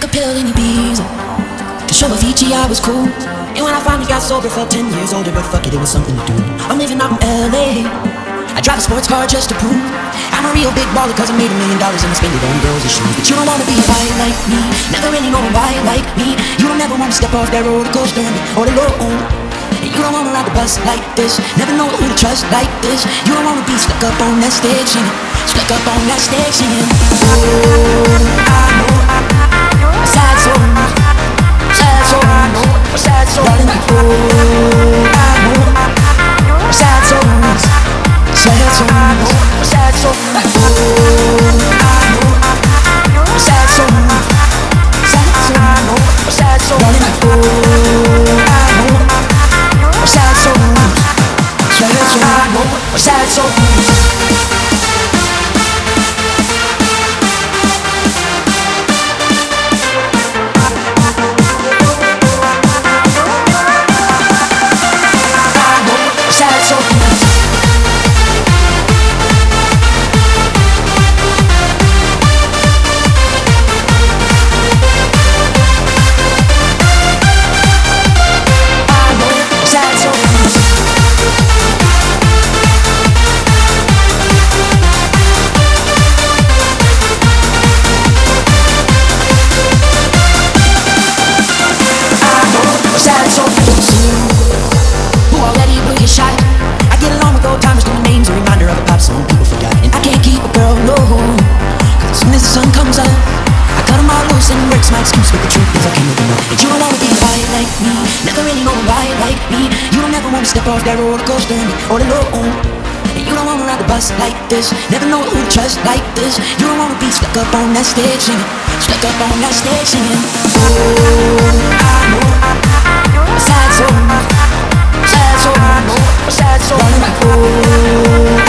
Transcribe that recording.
pill in Ibiza. To show Avicii I was cool. And when I finally got sober, felt 10 years older, but fuck it, it was something to do. I'm living out in LA. I drive a sports car just to prove I'm a real big baller, cause I made $1 million and I spend it on girls and shoes. But you don't wanna be high like me, never really know why like me. You don't ever wanna step off that roller coaster and be all alone. You don't wanna ride the bus like this, never know who to trust like this. You don't wanna be stuck up on that stage singing, stuck up on that stage singing. Oh, I know, a sad soul, sad soul, I know, a sad soul, darling. Oh, I know, a sad soul, sad soul, I know, a sad soul. Oh, I know, a sad soul, sad soul, I know, a sad soul, darling. Oh, I know, a sad soul, I know, a sad soul. My excuse, but the truth is I can't live enough. And you don't wanna be high like me, never really know why like me. You don't ever wanna step off that roller coaster and be all alone. And you don't wanna ride the bus like this, never know who to trust like this. You don't wanna be stuck up on that stage singing, stuck up on that stage singing. Oh, I know, a sad soul, I know, a sad soul, darling. Oh,